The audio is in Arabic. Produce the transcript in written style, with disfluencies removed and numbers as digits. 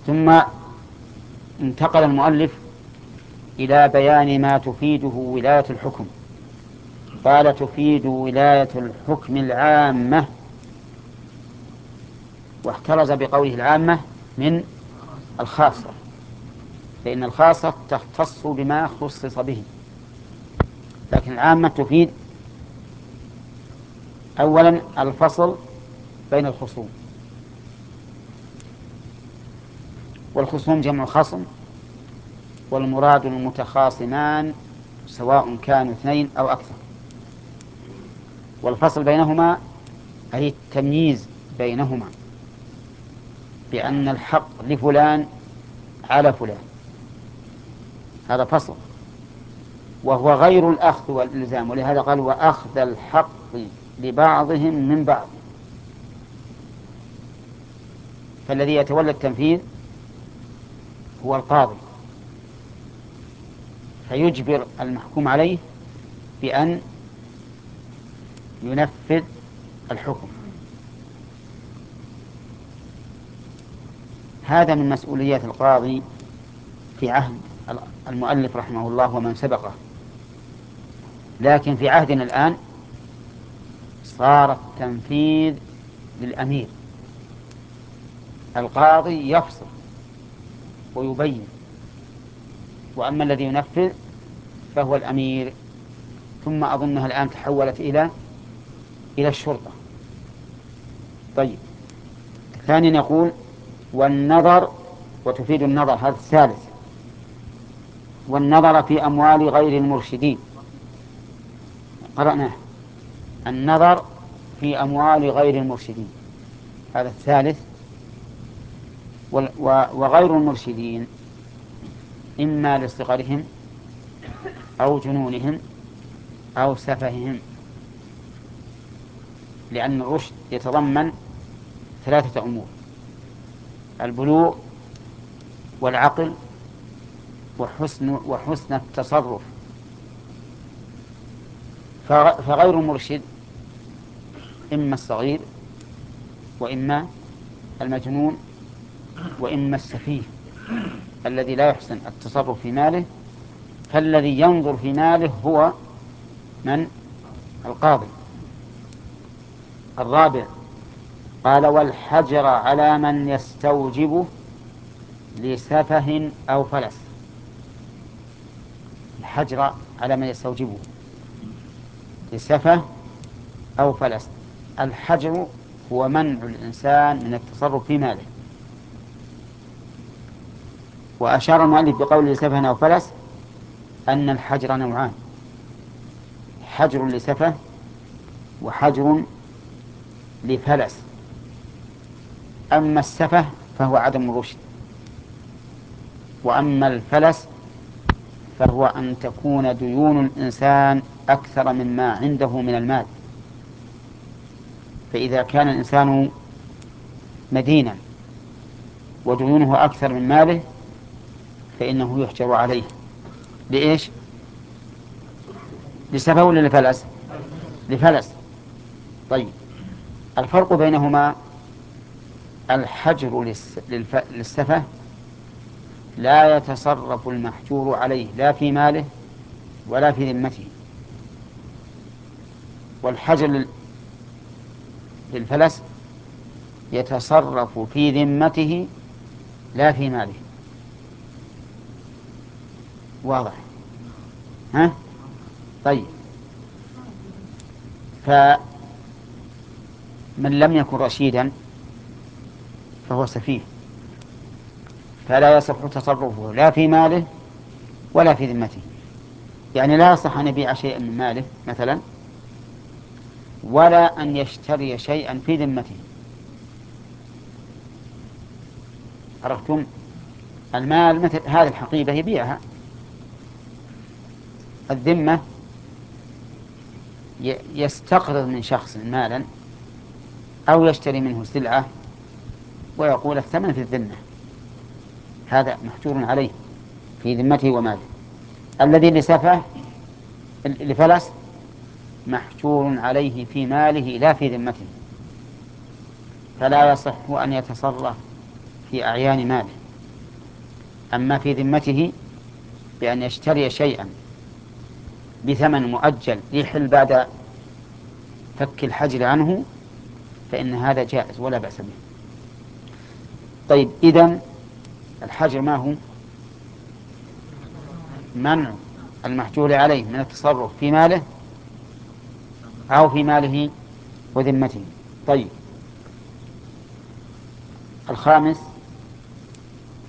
ثم انتقل المؤلف إلى بيان ما تفيده ولاية الحكم. قال: تفيد ولاية الحكم العامة، واحترز بقوله العامة من الخاصة، فإن الخاصة تختص بما خصص به، لكن العامة تفيد أولا الفصل بين الخصوم، والخصوم جمع خصم، والمراد المتخاصمان سواء كانوا اثنين أو أكثر. والفصل بينهما أي التمييز بينهما بأن الحق لفلان على فلان، هذا فصل، وهو غير الأخذ والإلزام، ولهذا قال: وأخذ الحق لبعضهم من بعض. فالذي يتولى التنفيذ هو القاضي، فيجبر المحكوم عليه بأن ينفذ الحكم. هذا من مسؤوليات القاضي في عهد المؤلف رحمه الله ومن سبقه، لكن في عهدنا الآن صار التنفيذ للأمير. القاضي يفصل ويبين، وأما الذي ينفذ فهو الأمير. ثم أظنها الآن تحولت إلى الشرطة. طيب، ثانيا يقول: والنظر، وتفيد النظر، هذا الثالث، والنظر في أموال غير المرشدين. قرأناه: النظر في أموال غير المرشدين، هذا الثالث. وغير المرشدين إما لصغرهم أو جنونهم أو سفههم، لأن الرشد يتضمن ثلاثة أمور: البلوغ والعقل وحسن التصرف. فغير المرشد إما الصغير، وإما المجنون، وإما السفيه الذي لا يحسن التصرف في ماله. فالذي ينظر في ماله هو من؟ القاضي. الرابع قال: والحجر على من يستوجبه لسفه أو فلس. الحجر على من يستوجبه لسفه أو فلس. الحجر هو منع الإنسان من التصرف في ماله. وأشار المؤلف بقوله لسفه أو فلس أن الحجر نوعان: حجر لسفه وحجر لفلس. أما السفه فهو عدم الرشد، وأما الفلس فهو أن تكون ديون الإنسان أكثر مما عنده من المال. فإذا كان الإنسان مدينا وديونه أكثر من ماله فإنه يحجر عليه. لإيش؟ لسفه ولا لفلس؟ لفلس. طيب، الفرق بينهما: الحجر للسفه لا يتصرف المحجور عليه لا في ماله ولا في ذمته، والحجر للفلس يتصرف في ذمته لا في ماله. واضح؟ ها؟ طيب، فمن لم يكن رشيدا فهو سفيه، فلا يصح تصرفه لا في ماله ولا في ذمته. يعني لا يصح أن يبيع شيئا من ماله مثلا، ولا أن يشتري شيئا في ذمته. عرفتم؟ المال مثل هذه الحقيبة يبيعها. الذمة يستقرض من شخص مالا أو يشتري منه سلعة ويقول الثمن في الذمة، هذا محجور عليه في ذمته وماله. الذي لسفه لفلس محجور عليه في ماله لا في ذمته، فلا يصح أن يتصرف في أعيان ماله. أما في ذمته بأن يشتري شيئا بثمن مؤجل يحل بعد فك الحجر عنه فإن هذا جائز ولا بأس به. طيب إذن الحجر ما هو؟ منع المحجور عليه من التصرف في ماله أو في ماله وذمته. طيب الخامس